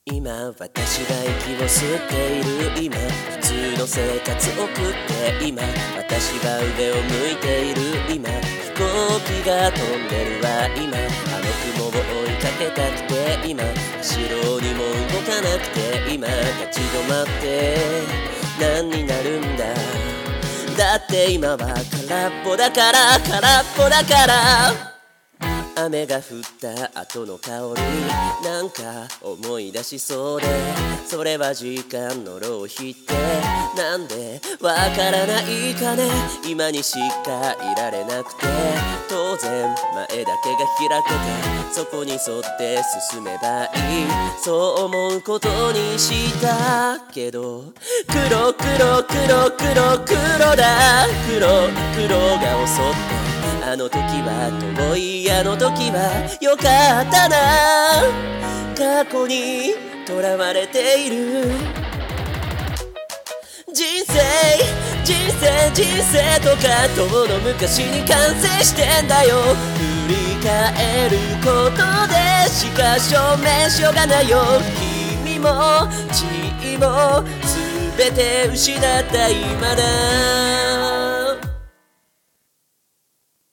今私が息を吸っている今普通の生活を送って今私が上を向いている今飛行機が飛んでるわ今あの雲を追いかけたくて今後ろにも動かなくて今立ち止まって何になるんだだって今は空っぽだから空っぽだから雨が降った後の香りなんか思い出しそうでそれは時間の浪費ってなんでわからないかね今にしかいられなくて当然前だけが開けてそこに沿って進めばいいそう思うことにしたけど黒黒黒黒黒だ黒が襲ってあの時は遠いあの時はよかったな過去にとらわれている人生とか遠の昔に完成してんだよ振り返ることでしか証明しようがないよ君も地位も全て失った今だ